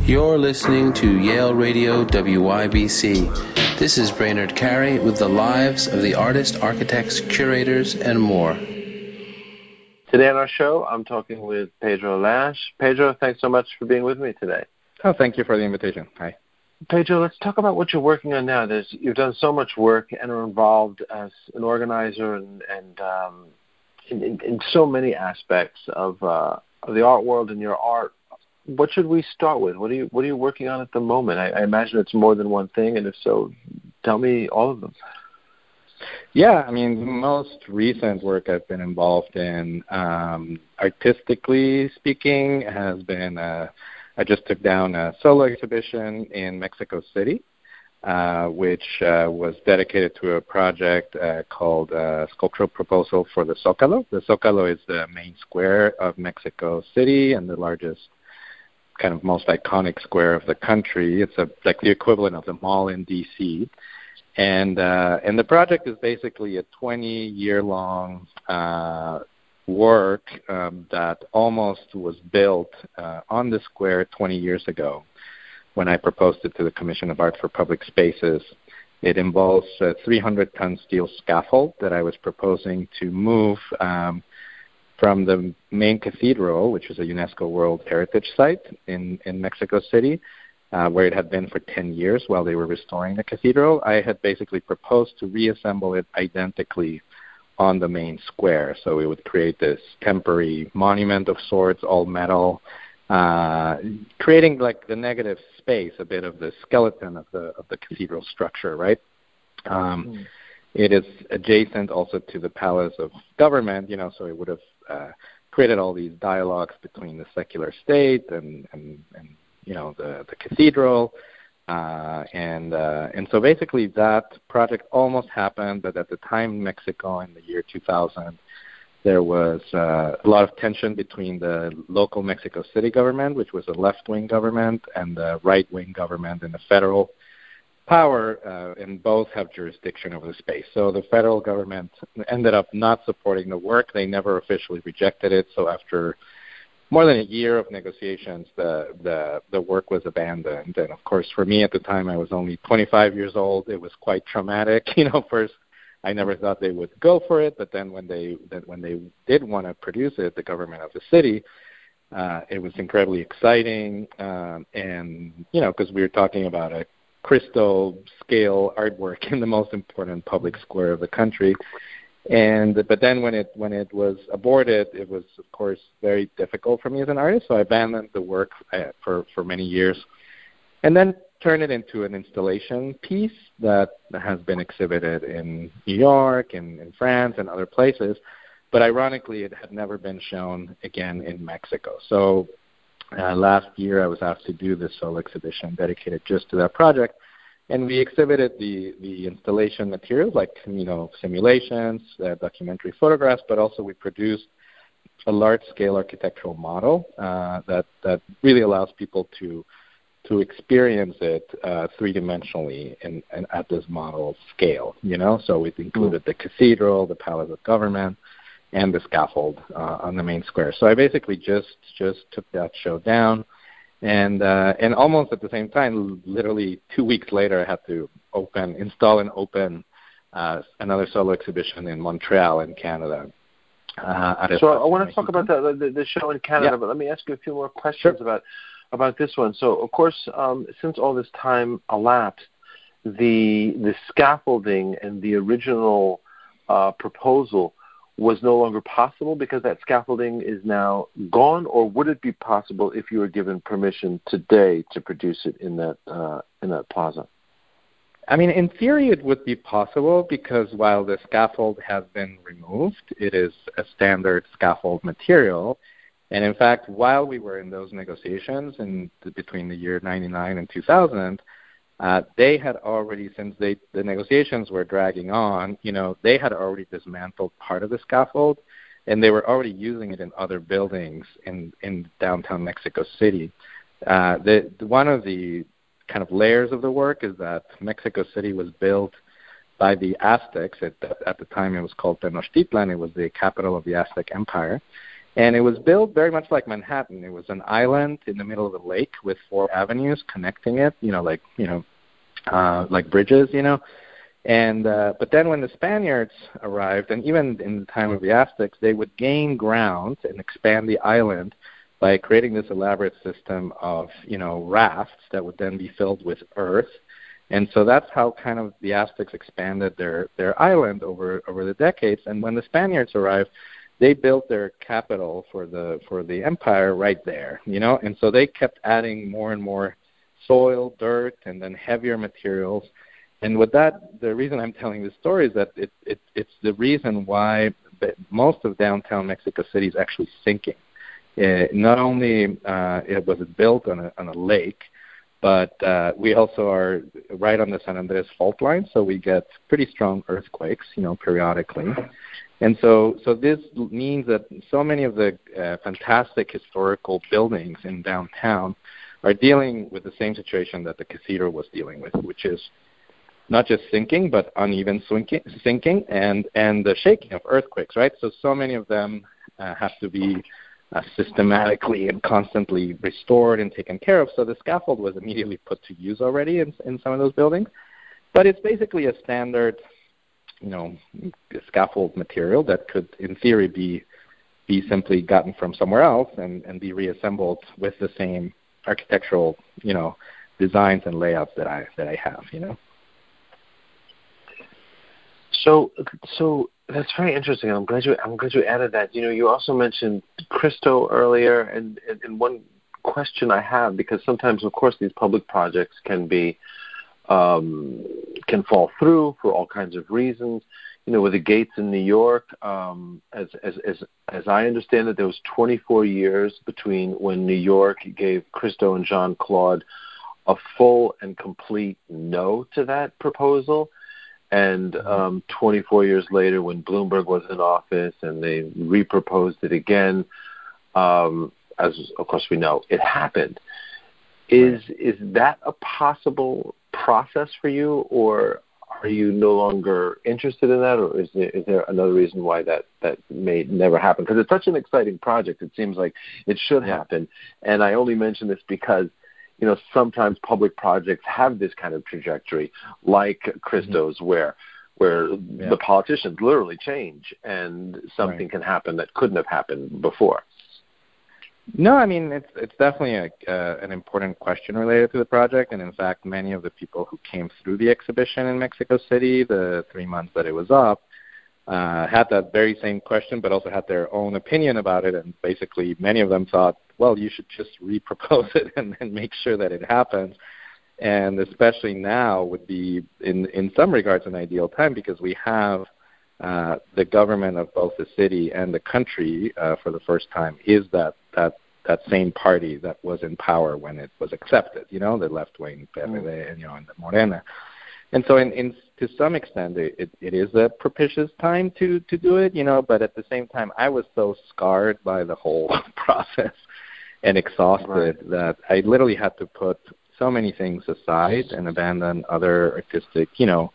You're listening to Yale Radio WYBC. This is Brainerd Carey with the lives of the artists, architects, curators, and more. Today on our show, I'm talking with Pedro Lash. Pedro, thanks so much for being with me today. Oh, thank you for the invitation. Hi. Pedro, let's talk about what you're working on now. You've done so much work and are involved as an organizer and in so many aspects of the art world and your art. What should we start with? What are you working on at the moment? I imagine it's more than one thing, and if so, tell me all of them. Yeah, I mean, the most recent work I've been involved in, artistically speaking, has been I just took down a solo exhibition in Mexico City, which was dedicated to a project called Sculptural Proposal for the Zócalo. The Zócalo is the main square of Mexico City and the largest, kind of most iconic square of the country. It's like the equivalent of the mall in D.C. And the project is basically a 20-year-long work that almost was built on the square 20 years ago when I proposed it to the Commission of Art for Public Spaces. It involves a 300-ton steel scaffold that I was proposing to move from the main cathedral, which is a UNESCO World Heritage Site in Mexico City, where it had been for 10 years while they were restoring the cathedral. I had basically proposed to reassemble it identically on the main square. So we would create this temporary monument of sorts, all metal, creating like the negative space, a bit of the skeleton of the cathedral structure, right? It is adjacent also to the Palace of Government, so it would have created all these dialogues between the secular state and the cathedral. And so basically that project almost happened, but at the time in Mexico in the year 2000, there was a lot of tension between the local Mexico City government, which was a left-wing government, and the right-wing government and the federal power, and both have jurisdiction over the space. So the federal government ended up not supporting the work. They never officially rejected it. So after more than a year of negotiations, the work was abandoned. And of course, for me at the time, I was only 25 years old. It was quite traumatic. First, I never thought they would go for it, but then when they did want to produce it, the government of the city, it was incredibly exciting. And because we were talking about a crystal scale artwork in the most important public square of the country. But then when it was aborted, it was of course very difficult for me as an artist. So I abandoned the work for many years, and then turned it into an installation piece that has been exhibited in New York and in France and other places. But ironically, it had never been shown again in Mexico. So last year, I was asked to do this solo exhibition dedicated just to that project. And we exhibited the installation materials like, simulations, documentary photographs, but also we produced a large-scale architectural model that really allows people to experience it three-dimensionally and at this model scale, So it included the cathedral, the Palace of Government, and the scaffold on the main square. So I basically just took that show down. And almost at the same time, literally 2 weeks later, I had to install and open another solo exhibition in Montreal in Canada. So I want to talk about the show in Canada, But let me ask you a few more questions about this one. So, of course, since all this time elapsed, the scaffolding and the original proposal was no longer possible because that scaffolding is now gone, or would it be possible if you were given permission today to produce it in that plaza? I mean, in theory, it would be possible because while the scaffold has been removed, it is a standard scaffold material. And in fact, while we were in those negotiations between the year 99 and 2000, they had already, since the negotiations were dragging on, they had already dismantled part of the scaffold, and they were already using it in other buildings in downtown Mexico City. One of the kind of layers of the work is that Mexico City was built by the Aztecs. At the time, it was called Tenochtitlan. It was the capital of the Aztec Empire. And it was built very much like Manhattan. It was an island in the middle of a lake with 4 avenues connecting it, like bridges, And but then when the Spaniards arrived, and even in the time of the Aztecs, they would gain ground and expand the island by creating this elaborate system of, rafts that would then be filled with earth. And so that's how kind of the Aztecs expanded their island over the decades. And when the Spaniards arrived, they built their capital for the empire right there, And so they kept adding more and more soil, dirt, and then heavier materials. And with that, the reason I'm telling this story is that it's the reason why most of downtown Mexico City is actually sinking. Not only it was built on a lake, but we also are right on the San Andres fault line, so we get pretty strong earthquakes, periodically. And so this means that so many of the fantastic historical buildings in downtown are dealing with the same situation that the cathedral was dealing with, which is not just sinking, but uneven sinking and the shaking of earthquakes, right? So many of them have to be systematically and constantly restored and taken care of. So the scaffold was immediately put to use already in some of those buildings. But it's basically a standard, scaffold material that could, in theory, be simply gotten from somewhere else and be reassembled with the same architectural, designs and layouts that I have, So that's very interesting. I'm glad you added that. You also mentioned Cristo earlier, and one question I have, because sometimes, of course, these public projects can fall through for all kinds of reasons. With the gates in New York, as I understand it, there was 24 years between when New York gave Cristo and Jean-Claude a full and complete no to that proposal. And 24 years later, when Bloomberg was in office and they reproposed it again, as of course we know, it happened. Is that a possible process for you, or are you no longer interested in that, or is there another reason why that may never happen? Because it's such an exciting project. It seems like it should happen. And I only mention this because sometimes public projects have this kind of trajectory, like Cristo's, where the politicians literally change and something can happen that couldn't have happened before. No, I mean, it's definitely an important question related to the project. And in fact, many of the people who came through the exhibition in Mexico City, the 3 months that it was up, had that very same question, but also had their own opinion about it. And basically, many of them thought, well, you should just repropose it and make sure that it happens. And especially now would be, in some regards, an ideal time, because we have the government of both the city and the country for the first time is that same party that was in power when it was accepted, the left-wing PRD and the Morena. And so to some extent, it is a propitious time to do it, but at the same time, I was so scarred by the whole process and exhausted that I literally had to put so many things aside and abandon other artistic,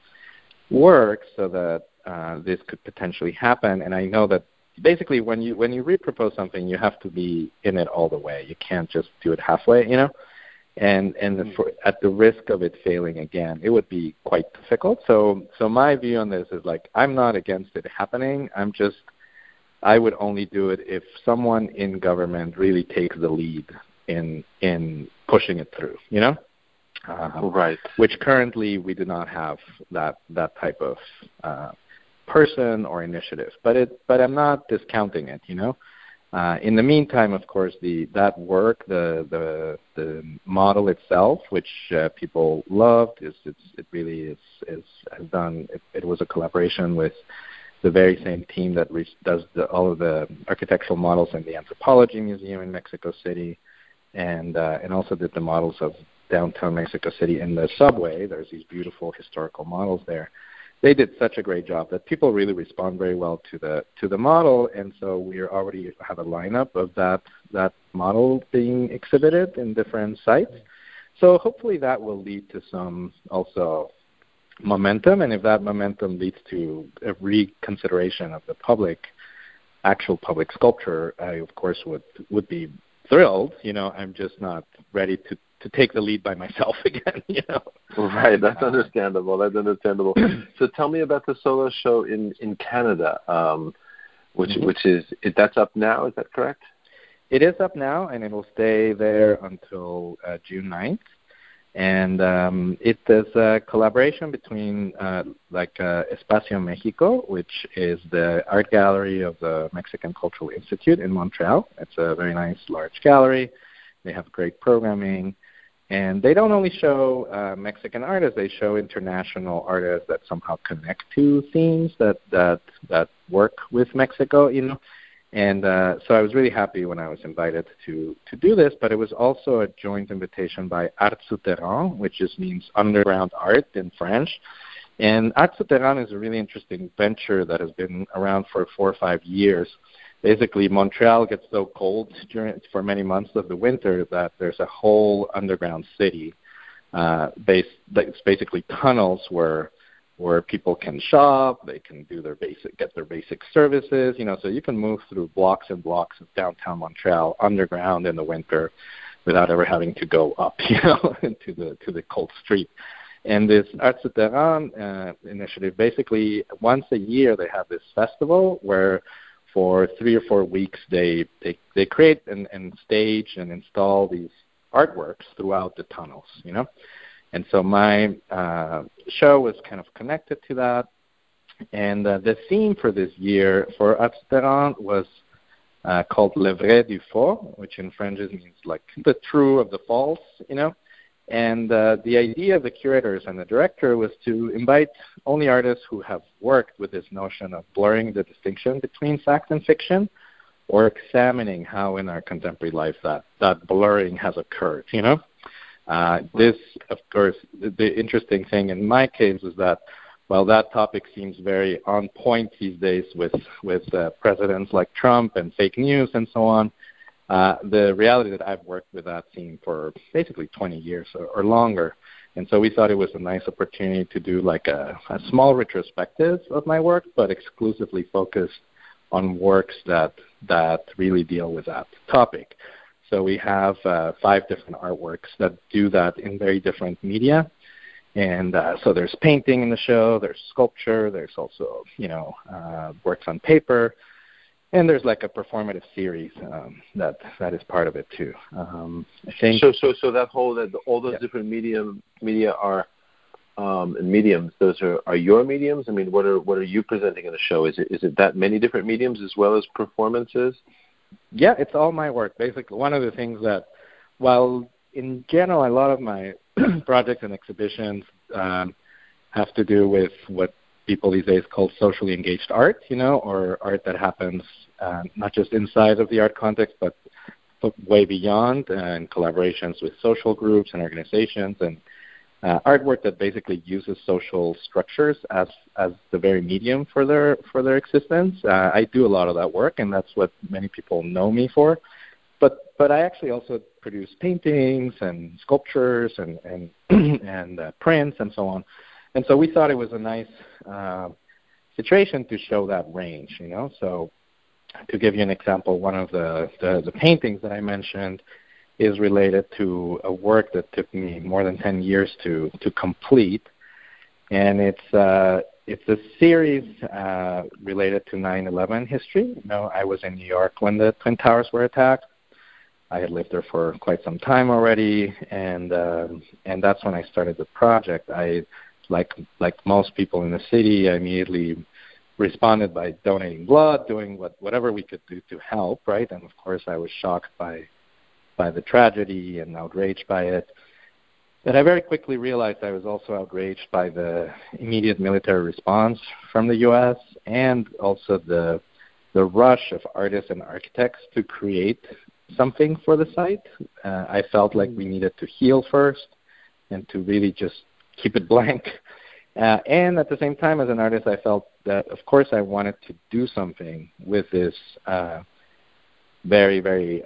work so that this could potentially happen. And I know that basically when you repropose something, you have to be in it all the way. You can't just do it halfway, And at the risk of it failing again, it would be quite difficult. So my view on this is I'm not against it happening. I would only do it if someone in government really takes the lead in pushing it through, right. Which currently we do not have that type of person or initiative. But I'm not discounting it, In the meantime, of course, that work, the model itself, which people loved, it really is done. It was a collaboration with the very same team that does all of the architectural models in the Anthropology Museum in Mexico City, and also did the models of downtown Mexico City in the subway. There's these beautiful historical models there. They did such a great job that people really respond very well to the model, and so we already have a lineup of that model being exhibited in different sites. So hopefully that will lead to some also momentum, and if that momentum leads to a reconsideration of the public actual public sculpture, I of course would be thrilled. I'm just not ready to take the lead by myself again. Right, that's understandable. So tell me about the solo show in Canada, which is that's up now. Is that correct? It is up now, and it will stay there until June 9th. And it is a collaboration between Espacio Mexico, which is the art gallery of the Mexican Cultural Institute in Montreal. It's a very nice, large gallery. They have great programming. And they don't only show Mexican artists, they show international artists that somehow connect to themes that work with Mexico, And so I was really happy when I was invited to do this, but it was also a joint invitation by Art Souterrain, which just means underground art in French. And Art Souterrain is a really interesting venture that has been around for 4 or 5 years. Basically, Montreal gets so cold for many months of the winter that there's a whole underground city that's basically tunnels where people can shop, they can get their basic services, so you can move through blocks and blocks of downtown Montreal underground in the winter without ever having to go up, to the cold street. And this Art Souterrain initiative, basically once a year they have this festival where for 3 or 4 weeks they create and stage and install these artworks throughout the tunnels, And so my show was kind of connected to that. And the theme for this year for Art Souterrain was called Le Vrai du Faux, which in French means like the true of the false, And the idea of the curators and the director was to invite only artists who have worked with this notion of blurring the distinction between fact and fiction, or examining how in our contemporary life that blurring has occurred, This, of course, the interesting thing in my case is that while that topic seems very on point these days with presidents like Trump and fake news and so on, the reality that I've worked with that theme for basically 20 years or longer. And so we thought it was a nice opportunity to do like a small retrospective of my work, but exclusively focused on works that really deal with that topic. So we have 5 different artworks that do that in very different media. And so there's painting in the show, there's sculpture, there's also, works on paper, and there's like a performative series that is part of it too. I think so that all those different media are and mediums. Those are your mediums. I mean, what are you presenting in the show? Is it that many different mediums as well as performances? Yeah, it's all my work. Basically, one of the things that, while in general a lot of my projects and exhibitions have to do with what people these days call socially engaged art, or art that happens not just inside of the art context, but way beyond, and collaborations with social groups and organizations, and artwork that basically uses social structures as the very medium for their existence. I do a lot of that work, and that's what many people know me for. But I actually also produce paintings and sculptures and prints and so on. And so we thought it was a nice situation to show that range, So to give you an example, one of the paintings that I mentioned is related to a work that took me more than 10 years to complete. And it's a series related to 9/11 history. I was in New York when the Twin Towers were attacked. I had lived there for quite some time already, and that's when I started the project. I, like most people in the city, I immediately responded by donating blood, doing whatever we could do to help, right? And of course, I was shocked by the tragedy and outraged by it. But I very quickly realized I was also outraged by the immediate military response from the U.S. and also the rush of artists and architects to create something for the site. I felt like we needed to heal first and to really just keep it blank. And at the same time, as an artist, I felt that, of course, I wanted to do something with this very, very,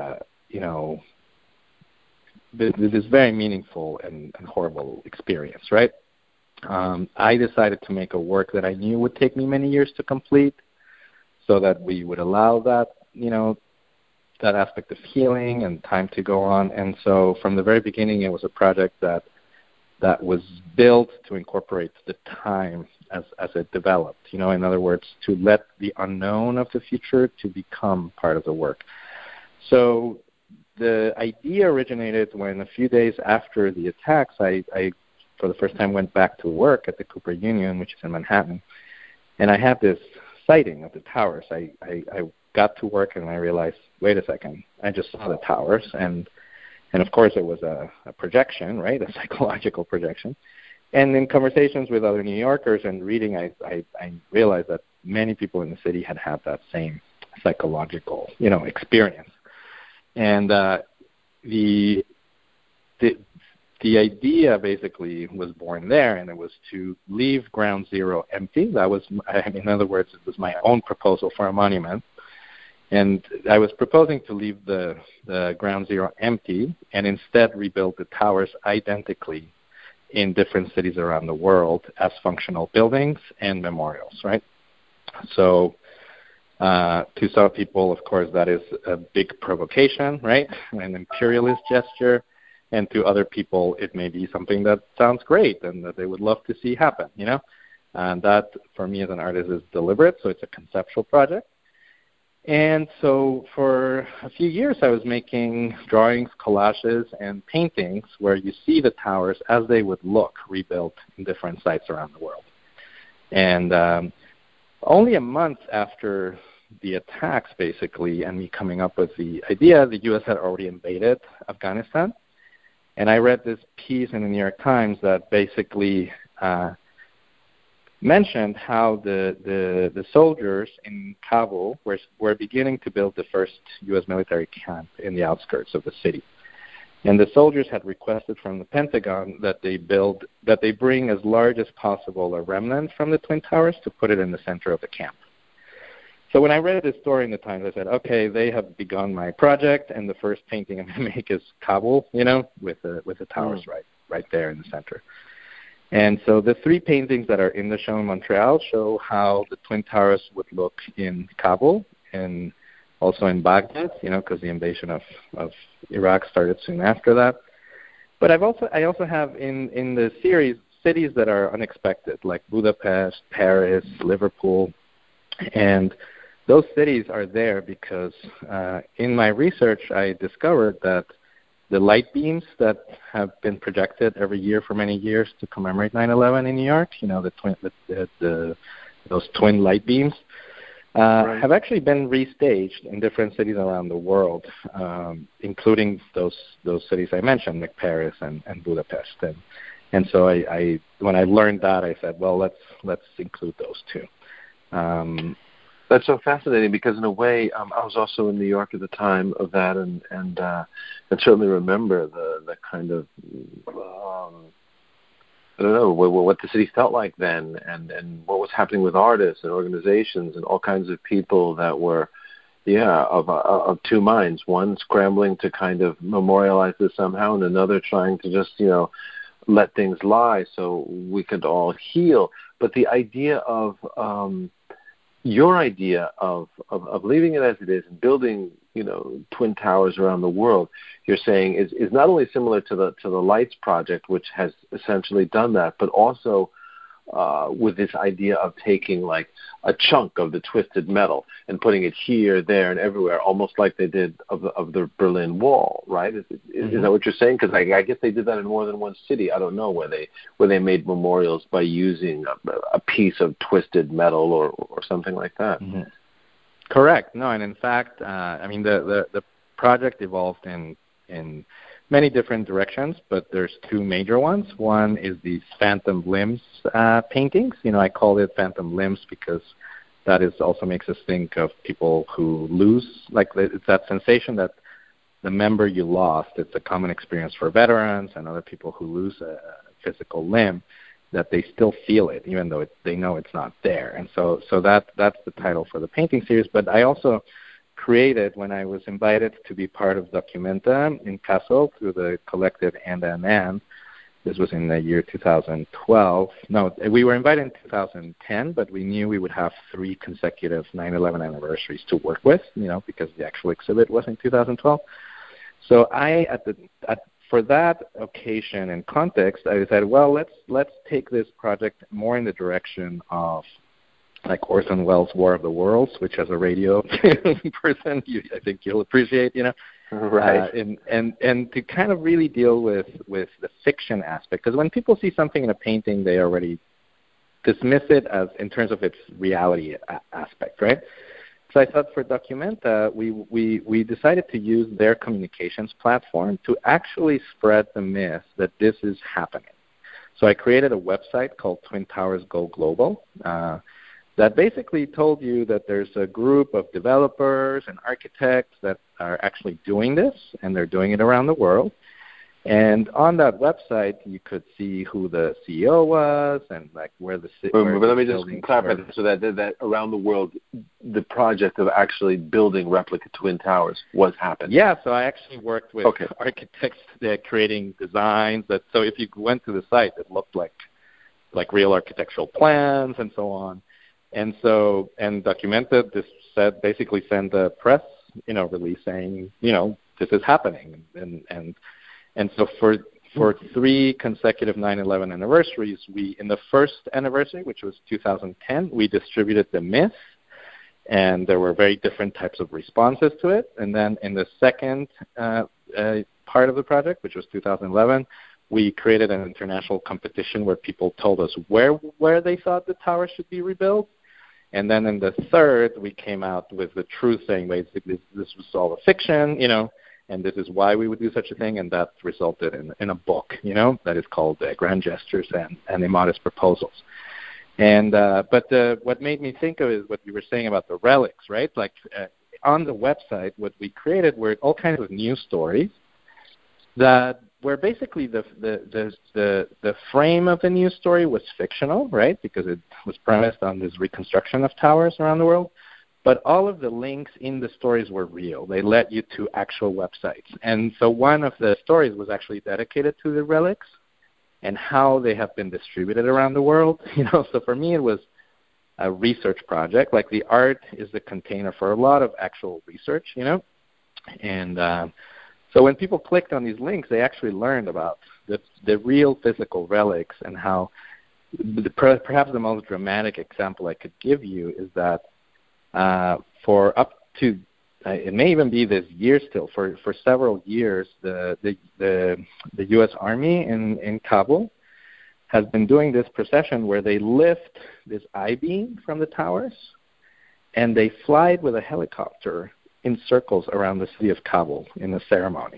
this very meaningful and horrible experience, right? I decided to make a work that I knew would take me many years to complete. so that we would allow that, that aspect of healing and time to go on. And so from the very beginning, it was a project that was built to incorporate the time as it developed. In other words, to let the unknown of the future to become part of the work. So the idea originated when a few days after the attacks, I for the first time went back to work at the Cooper Union, which is in Manhattan, and I had this sighting of the towers. I got to work and I realized, wait a second, I just saw the towers, and of course it was a projection, right, a psychological projection. And in conversations with other New Yorkers and reading, I realized that many people in the city had that same psychological, experience. And the idea basically was born there, and it was to leave Ground Zero empty. That was, in other words, it was my own proposal for a monument. And I was proposing to leave the Ground Zero empty and instead rebuild the towers identically in different cities around the world as functional buildings and memorials, right? So to some people, of course, that is a big provocation, right? An imperialist gesture. And to other people, it may be something that sounds great and that they would love to see happen, And that, for me as an artist, is deliberate, so it's a conceptual project. And so for a few years, I was making drawings, collages, and paintings where you see the towers as they would look rebuilt in different sites around the world. And only a month after the attacks, basically, and me coming up with the idea, the U.S. had already invaded Afghanistan. And I read this piece in the New York Times that basically mentioned how the soldiers in Kabul were beginning to build the first U.S. military camp in the outskirts of the city. And the soldiers had requested from the Pentagon that they bring as large as possible a remnant from the Twin Towers to put it in the center of the camp. So when I read this story in the Times, I said, okay, they have begun my project, and the first painting I'm going to make is Kabul, with the towers right there in the center. And so the three paintings that are in the show in Montreal show how the Twin Towers would look in Kabul and also in Baghdad, because the invasion of Iraq started soon after that. But I also have in the series cities that are unexpected, like Budapest, Paris, Liverpool, and those cities are there because in my research I discovered that the light beams that have been projected every year for many years to commemorate 9/11 in New York, those twin light beams, have actually been restaged in different cities around the world, including those cities I mentioned, like Paris and Budapest. And so I when I learned that, I said, well, let's include those two. That's so fascinating because, in a way, I was also in New York at the time of that, and certainly remember the kind of I don't know what the city felt like then, and what was happening with artists and organizations and all kinds of people that were, of two minds. One scrambling to kind of memorialize this somehow, and another trying to just let things lie so we could all heal. But the idea of your idea of leaving it as it is and building, twin towers around the world, you're saying is not only similar to the Lights project, which has essentially done that, but also with this idea of taking like a chunk of the twisted metal and putting it here, there, and everywhere, almost like they did of the Berlin Wall, right? Is that what you're saying? Because I guess they did that in more than one city. I don't know where they made memorials by using a piece of twisted metal or something like that. Mm-hmm. Correct. No, and in fact, the project evolved in many different directions, but there's two major ones. One is these phantom limbs paintings. I call it phantom limbs because that also makes us think of people who lose, like it's that sensation that the member you lost. It's a common experience for veterans and other people who lose a physical limb, that they still feel it, even though they know it's not there. And so that's the title for the painting series. But I also created, when I was invited to be part of Documenta in Kassel through the collective And, This was in the year 2012. No, we were invited in 2010, but we knew we would have 3 consecutive 9/11 anniversaries to work with, because the actual exhibit was in 2012. So for that occasion and context, I decided, well, let's take this project more in the direction of like Orson Welles' War of the Worlds, which as a radio person, I think you'll appreciate, Right. And to kind of really deal with the fiction aspect, because when people see something in a painting, they already dismiss it as in terms of its reality aspect, right? So I thought for Documenta, we decided to use their communications platform to actually spread the myth that this is happening. So I created a website called Twin Towers Go Global that basically told you that there's a group of developers and architects that are actually doing this, and they're doing it around the world. And on that website, you could see who the CEO was and like where the city. But let me just clarify that, so that around the world, the project of actually building replica twin towers was happening. Yeah, so I actually worked with architects creating designs that. So if you went to the site, it looked like real architectural plans and so on. And so Documenta basically sent a press release saying this is happening and so for 3 consecutive 9/11 anniversaries, in the first anniversary, which was 2010, we distributed the myth, and there were very different types of responses to it. And then in the second part of the project, which was 2011, we created an international competition where people told us where they thought the tower should be rebuilt. And then in the third, we came out with the truth, saying basically this was all a fiction, and this is why we would do such a thing, and that resulted in a book, that is called Grand Gestures and Immodest Proposals. And but what made me think of is what you were saying about the relics, right? Like on the website, what we created were all kinds of news stories that where basically the frame of the news story was fictional, right? Because it was premised on this reconstruction of towers around the world. But all of the links in the stories were real. They led you to actual websites. And so one of the stories was actually dedicated to the relics and how they have been distributed around the world. So for me, it was a research project. Like the art is the container for a lot of actual research, And so when people clicked on these links, they actually learned about the real physical relics and how perhaps the most dramatic example I could give you is that for up to it may even be this year still, for several years, the U.S. Army in Kabul has been doing this procession where they lift this I-beam from the towers and they fly it with a helicopter in circles around the city of Kabul in a ceremony.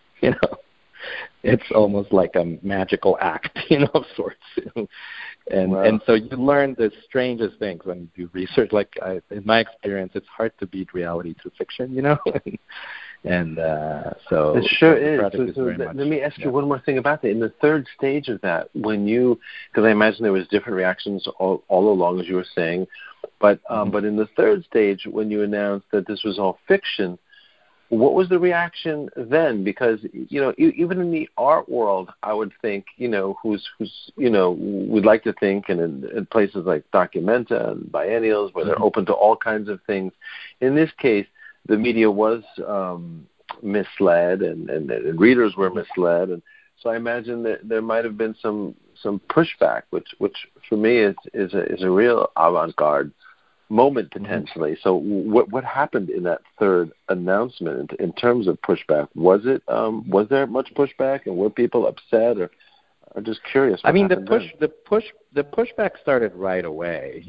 It's almost like a magical act, of sorts. And so you learn the strangest things when you do research. Like in my experience, it's hard to beat reality through fiction, And so it sure is. So let me ask you one more thing about that. In the third stage of that, because I imagine there was different reactions all along, as you were saying, but in the third stage, when you announced that this was all fiction, what was the reaction then? Because even in the art world, I would think who's we'd like to think, and in places like Documenta and Biennials, where they're open to all kinds of things. In this case, the media was misled, and readers were misled, and so I imagine that there might have been some pushback, which for me is a real avant-garde moment potentially. So what happened in that third announcement in terms of pushback? Was there much pushback, and were people upset, or I'm just curious? I mean, the pushback started right away,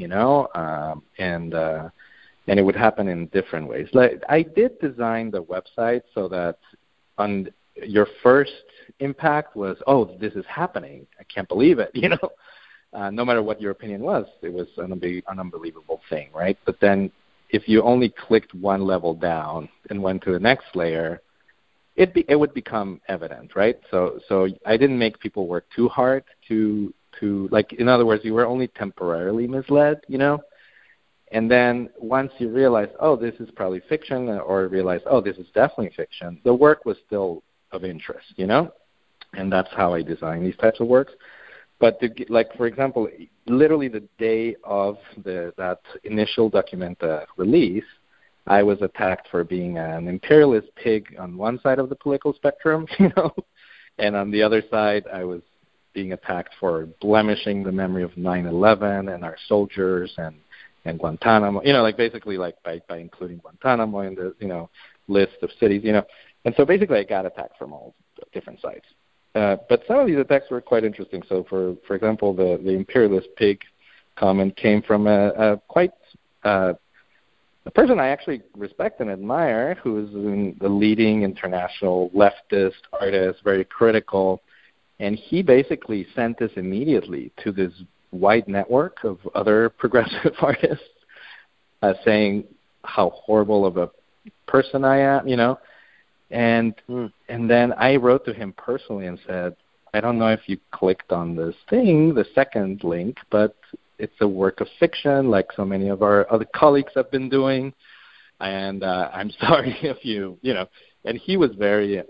and it would happen in different ways. Like I did design the website so that on your first impact was, oh, this is happening. I can't believe it, no matter what your opinion was, it was an unbelievable thing, right? But then if you only clicked one level down and went to the next layer, it would become evident, right? So I didn't make people work too hard to like, in other words, you were only temporarily misled, And then once you realize, oh, this is probably fiction, or realize, oh, this is definitely fiction, the work was still of interest, and that's how I design these types of works. But for example, literally the day of that initial Documenta release, I was attacked for being an imperialist pig on one side of the political spectrum, and on the other side, I was being attacked for blemishing the memory of 9/11 and our soldiers and Guantanamo, basically by including Guantanamo in the list of cities, and so basically I got attacked from all different sides. But some of these attacks were quite interesting. So for example, the imperialist pig comment came from a person I actually respect and admire, who is the leading international leftist artist, very critical, and he basically sent this immediately to this wide network of other progressive artists, saying how horrible of a person I am, and then I wrote to him personally and said, I don't know if you clicked on this thing, the second link, but it's a work of fiction, like so many of our other colleagues have been doing, and I'm sorry if you. And he was very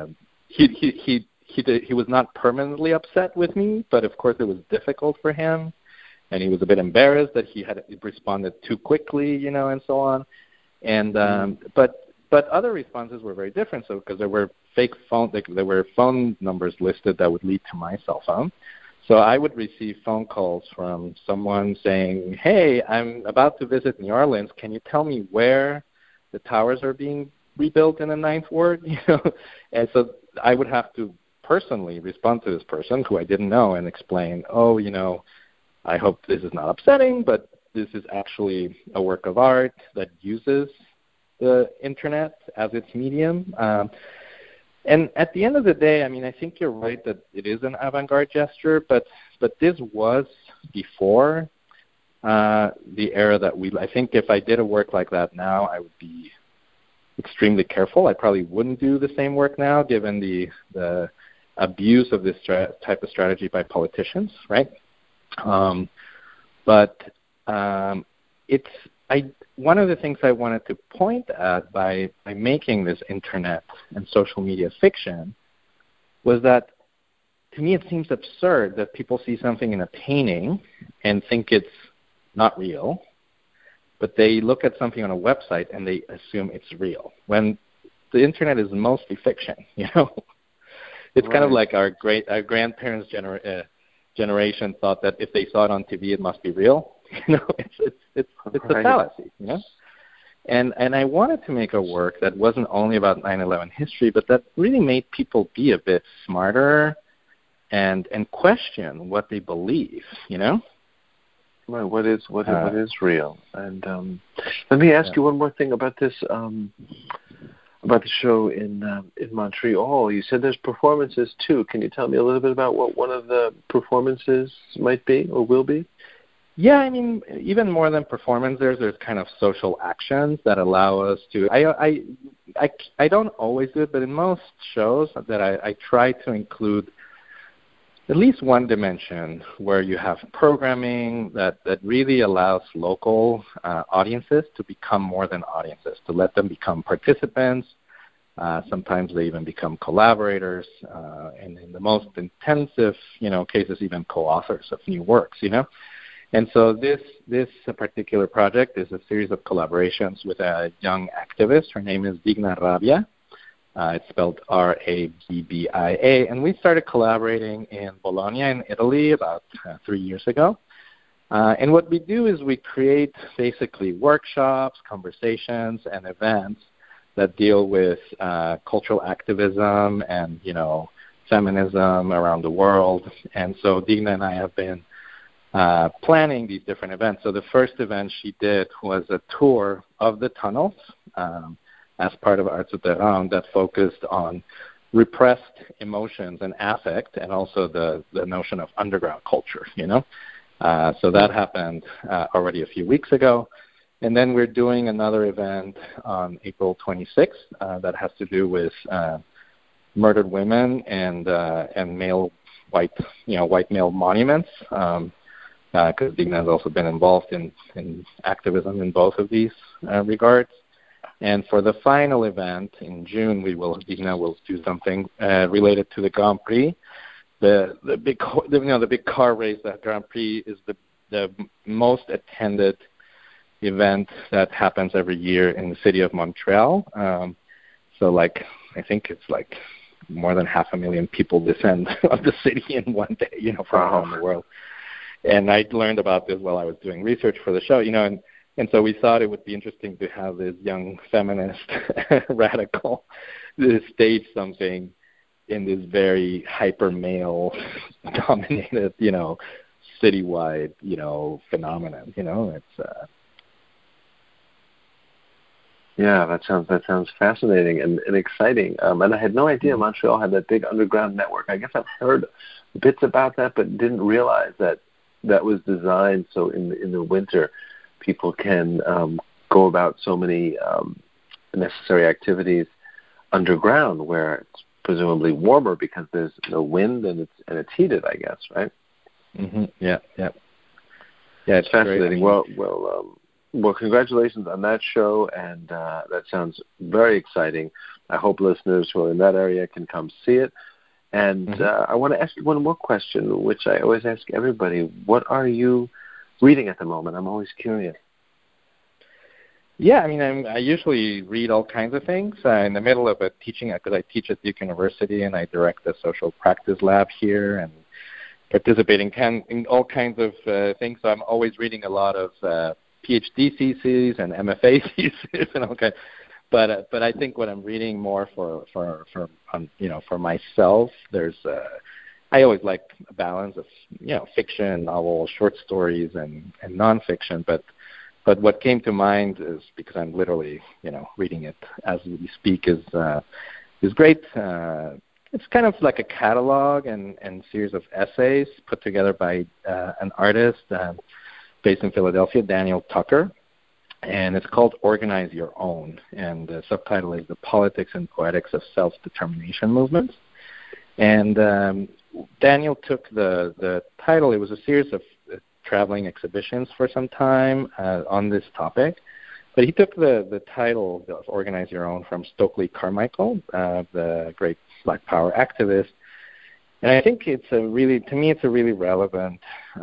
he was not permanently upset with me, but of course it was difficult for him, and he was a bit embarrassed that he had responded too quickly, and so on. And but other responses were very different. So because there were fake there were phone numbers listed that would lead to my cell phone. So I would receive phone calls from someone saying, "Hey, I'm about to visit New Orleans. Can you tell me where the towers are being rebuilt in the Ninth Ward?" And so I would have to personally respond to this person who I didn't know and explain, I hope this is not upsetting, but this is actually a work of art that uses the internet as its medium. And at the end of the day, I think you're right that it is an avant-garde gesture, but this was before the era that I think if I did a work like that now, I would be extremely careful. I probably wouldn't do the same work now, given the abuse of this type of strategy by politicians, right? One of the things I wanted to point at by making this internet and social media fiction was that, to me, it seems absurd that people see something in a painting and think it's not real, but they look at something on a website and they assume it's real, when the internet is mostly fiction, It's right. Kind of like our grandparents' generation thought that if they saw it on TV, it must be real. It's a fallacy, And I wanted to make a work that wasn't only about 9/11 history, but that really made people be a bit smarter and question what they believe, Right. What is real? And let me ask you one more thing about this. About the show in Montreal. You said there's performances too. Can you tell me a little bit about what one of the performances might be or will be? Yeah, even more than performance, there's kind of social actions that allow us to. I don't always do it, but in most shows that I try to include at least one dimension where you have programming that really allows local audiences to become more than audiences, to let them become participants. Sometimes they even become collaborators, and in the most intensive, cases, even co-authors of new works, And so this particular project is a series of collaborations with a young activist. Her name is Digna Rabia. It's spelled Rabbia, and we started collaborating in Bologna in Italy about 3 years ago. And what we do is we create basically workshops, conversations, and events that deal with cultural activism and, feminism around the world. And so Digna and I have been planning these different events. So the first event she did was a tour of the tunnels as part of Art Souterrain that focused on repressed emotions and affect, and also the notion of underground culture, So that happened already a few weeks ago. And then we're doing another event on April 26th that has to do with murdered women and male white male monuments, because Digna has also been involved in activism in both of these regards. And for the final event in June, we'll do something related to the Grand Prix. The big car race. That Grand Prix is the most attended event that happens every year in the city of Montreal. So I think it's more than 500,000 people descend on the city in one day, from around the world. And I learned about this while I was doing research for the show, and so we thought it would be interesting to have this young feminist radical stage something in this very hyper male dominated, citywide, phenomenon. It's Yeah, that sounds fascinating and exciting. And I had no idea Montreal had that big underground network. I guess I've heard bits about that, but didn't realize that was designed so in the winter people can go about so many necessary activities underground, where it's presumably warmer because there's no wind and it's heated, I guess, right? Mm-hmm. Yeah. It's fascinating. Great. Well, congratulations on that show, and that sounds very exciting. I hope listeners who are in that area can come see it. And I want to ask you one more question, which I always ask everybody. What are you reading at the moment? I'm always curious. Yeah, I usually read all kinds of things. In the middle of teaching, because I teach at Duke University and I direct the social practice lab here and participating in all kinds of things. So I'm always reading a lot of PhD theses and MFA theses and all kinds. But I think what I'm reading more for myself, I always like a balance of fiction, novels, short stories, and nonfiction. But what came to mind is, because I'm literally reading it as we speak, is great. It's kind of like a catalog and series of essays put together by an artist based in Philadelphia, Daniel Tucker. And it's called Organize Your Own, and the subtitle is The Politics and Poetics of Self-Determination Movements. And Daniel took the title. It was a series of traveling exhibitions for some time on this topic, but he took the title of Organize Your Own from Stokely Carmichael, the great Black Power activist. And I think it's a really relevant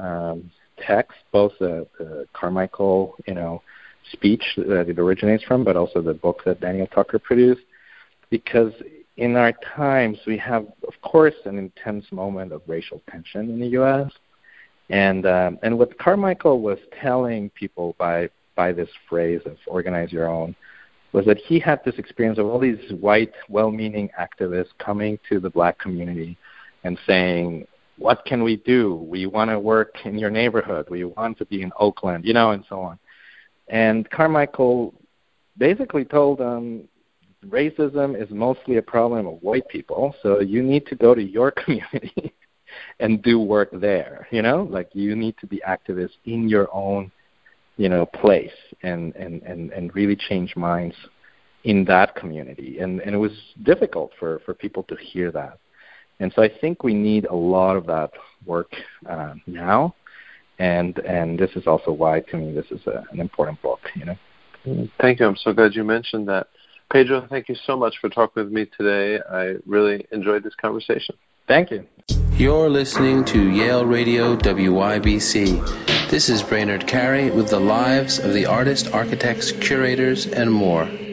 text, both the Carmichael, speech that it originates from, but also the book that Daniel Tucker produced, because in our times we have, of course, an intense moment of racial tension in the U.S. And what Carmichael was telling people by this phrase of organize your own was that he had this experience of all these white, well-meaning activists coming to the black community and saying, what can we do? We want to work in your neighborhood. We want to be in Oakland, and so on. And Carmichael basically told them racism is mostly a problem of white people, so you need to go to your community and do work there, you need to be activists in your own, place and really change minds in that community. And it was difficult for people to hear that. And so I think we need a lot of that work now. And this is also why, to me, this is an important book, Thank you. I'm so glad you mentioned that. Pedro, thank you so much for talking with me today. I really enjoyed this conversation. Thank you. You're listening to Yale Radio WYBC. This is Brainerd Carey with the lives of the artists, architects, curators, and more.